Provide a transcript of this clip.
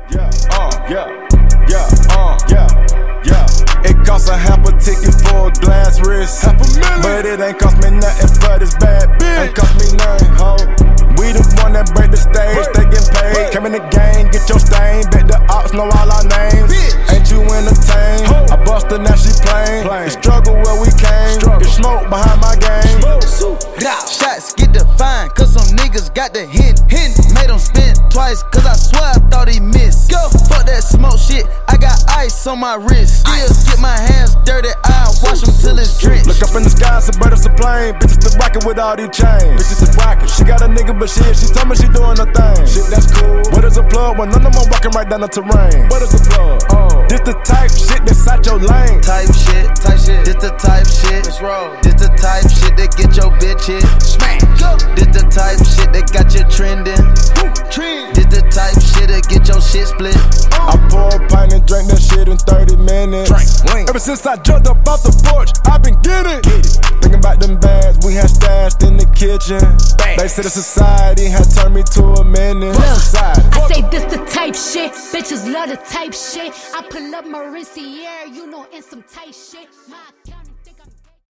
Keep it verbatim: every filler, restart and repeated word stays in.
yeah, uh, yeah, yeah, uh, yeah, yeah. It costs a half a ticket for a glass wrist, half a million, but it ain't cost me nothing for this bad bitch. Ain't cost me nothing, ho. We the one that break the stage, hey, they get paid. Hey. Come in the game, get your stain. Bet the ops know all our names. Bitch. Ain't you entertained? Ho. I bust her, now she plain. The struggle where we came. Struggle. Get smoke behind my game. Shots get defined, cause some niggas got the hint. hint. Made them spin twice, cause I swear I thought he missed. Go. Fuck that smoke shit, I got ice on my wrist. Still ice. Get my hands dirty, I wash them till it's drenched. Look up in the sky, some bird, some plane. Bitches the rocket with all these chains. Bitches the rocket. She got a nigga, but shit, she told me she doing her thing. Shit, that's cool. What is a plug when none of them walking right down the terrain? What is a plug? Oh, this the type shit that's out your lane. Type shit, type shit. This the type shit. Let's roll. This the type shit that get your bitch hit. Smack. Go. This the type shit that got you trending. Woo. Trend. This the type shit that get your shit split. Oh. I pour a pint and drink that shit in thirty minutes. Drink. Ever since I jumped up off the porch, I been getting Get it. Thinking about them bags we had stashed in the kitchen. Bags. They said the society had turned me to a menace. Look, I say this the type shit. Bitches love the type shit. I pull up my Rinciere, you know, in some tight shit. My God.